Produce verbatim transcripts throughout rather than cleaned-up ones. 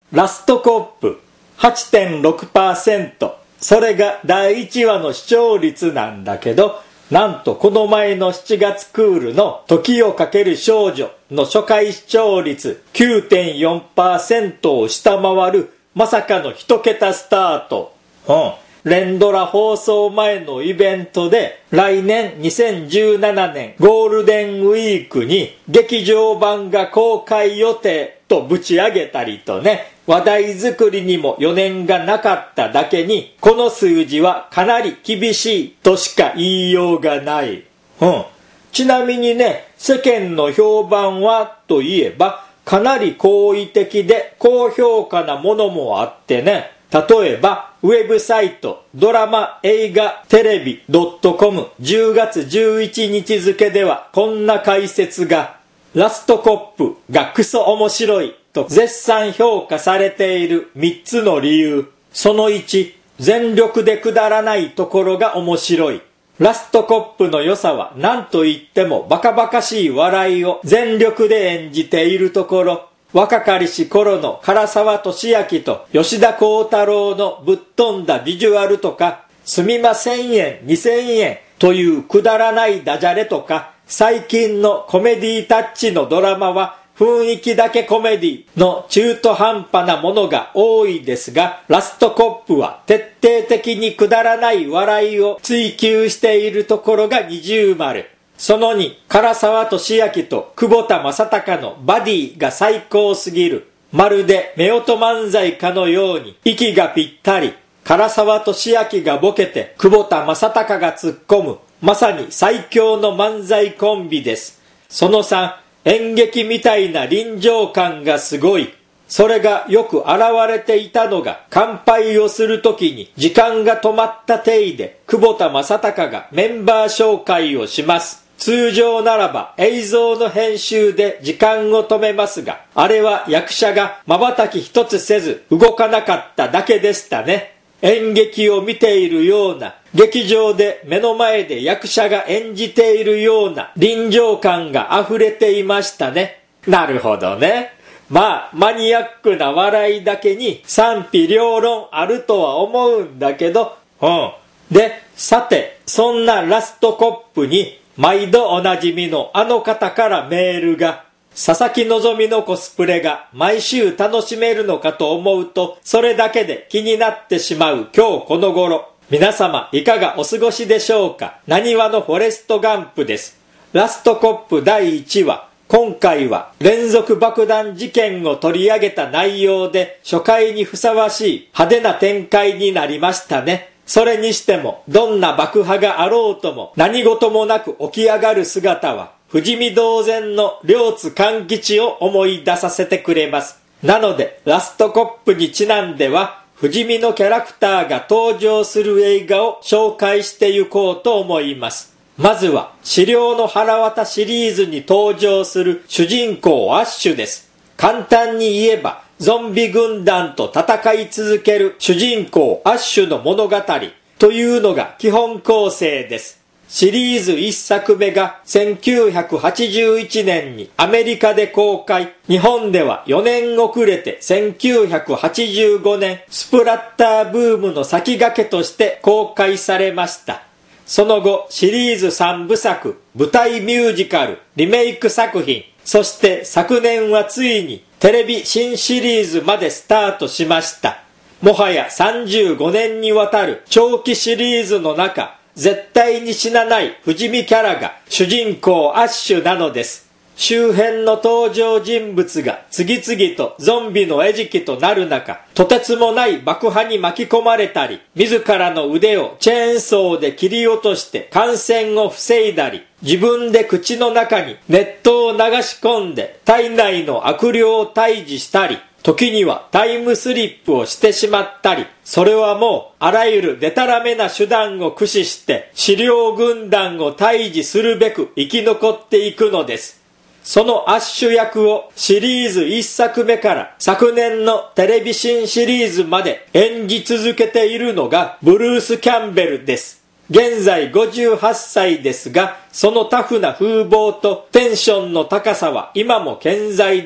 ラストコップ はちてんろくパーセント、それがだいいちわの視聴率なんだけど、なんとこの前のしちがつクールの時をかける少女の初回視聴率 きゅうてんよんパーセント を下回るまさかの一桁スタート。うん。連ドラ放送前のイベントで来年にせんじゅうななねんゴールデンウィークに劇場版が公開予定とぶち上げたりとね、話題作りにも余念がなかっただけに、この数字はかなり厳しいとしか言いようがない。うん。ちなみにね、世間の評判はといえば、かなり好意的で高評価なものもあってね、例えば、ウェブサイト、ドラマ映画テレビ .com じゅうがつじゅういちにち付ではこんな解説が、ラストコップがクソ面白いと絶賛評価されているみっつの理由。そのいち、全力でくだらないところが面白い。ラストコップの良さは何と言ってもバカバカしい笑いを全力で演じているところ。若かりし頃の唐沢寿明と吉田鋼太郎のぶっ飛んだビジュアルとか、すみませんえんにせんえんというくだらないダジャレとか、最近のコメディタッチのドラマは雰囲気だけコメディの中途半端なものが多いですが、ラストコップは徹底的にくだらない笑いを追求しているところが二重丸。そのに、唐沢寿明と久保田正孝のバディが最高すぎる。まるで夫婦漫才かのように息がぴったり。唐沢寿明がボケて久保田正孝が突っ込む。まさに最強の漫才コンビです。そのさん、演劇みたいな臨場感がすごい。それがよく現れていたのが、乾杯をするときに時間が止まった体で久保田正孝がメンバー紹介をします。通常ならば映像の編集で時間を止めますが、あれは役者が瞬き一つせず動かなかっただけでしたね。演劇を見ているような、劇場で目の前で役者が演じているような臨場感が溢れていましたね。なるほどね。まあ、マニアックな笑いだけに賛否両論あるとは思うんだけど、うん。で、さて、そんなラストコップに、毎度おなじみのあの方からメールが、佐々木希のコスプレが毎週楽しめるのかと思うと、それだけで気になってしまう今日この頃。皆様いかがお過ごしでしょうか。なにわのフォレストガンプです。ラストコップだいいちわ。今回は連続爆弾事件を取り上げた内容で初回にふさわしい派手な展開になりましたね。それにしてもどんな爆破があろうとも何事もなく起き上がる姿は不死身同然の両津勘吉を思い出させてくれます。なのでラストコップにちなんでは不死身のキャラクターが登場する映画を紹介していこうと思います。まずは資料の腹渡シリーズに登場する主人公アッシュです。簡単に言えばゾンビ軍団と戦い続ける主人公アッシュの物語というのが基本構成です。シリーズいっさくめがせんきゅうひゃくはちじゅういちねんにアメリカで公開、日本ではよねん遅れてせんきゅうひゃくはちじゅうごねんスプラッターブームの先駆けとして公開されました。その後シリーズさんぶさく、舞台ミュージカル、リメイク作品、そして昨年はついにテレビ新シリーズまでスタートしました。もはやさんじゅうごねんにわたる長期シリーズの中、絶対に死なない不死身キャラが主人公アッシュなのです。周辺の登場人物が次々とゾンビの餌食となる中、とてつもない爆破に巻き込まれたり、自らの腕をチェーンソーで切り落として感染を防いだり、自分で口の中に熱湯を流し込んで体内の悪霊を退治したり、時にはタイムスリップをしてしまったり、それはもうあらゆるデタラメな手段を駆使して資料軍団を退治するべく生き残っていくのです。そのアッシュ役をシリーズいっさくめから昨年のテレビ新シリーズまで演じ続けているのがブルース・キャンベルです。現在ごじゅうはっさいですが、そのタフな風貌とテンションの高さは今も健在です。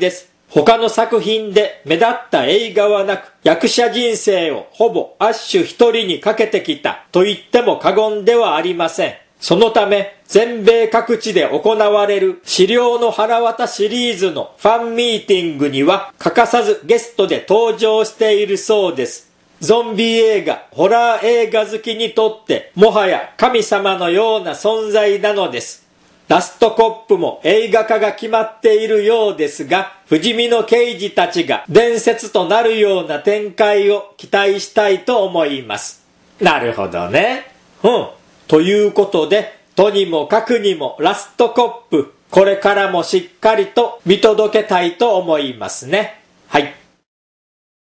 他の作品で目立った映画はなく、役者人生をほぼアッシュ一人にかけてきたと言っても過言ではありません。そのため、全米各地で行われる資料の腹渡シリーズのファンミーティングには欠かさずゲストで登場しているそうです。ゾンビ映画、ホラー映画好きにとってもはや神様のような存在なのです。ラストコップも映画化が決まっているようですが、不死身の刑事たちが伝説となるような展開を期待したいと思います。なるほどね。うん。ということで、とにもかくにもラストコップ、これからもしっかりと見届けたいと思いますね。はい。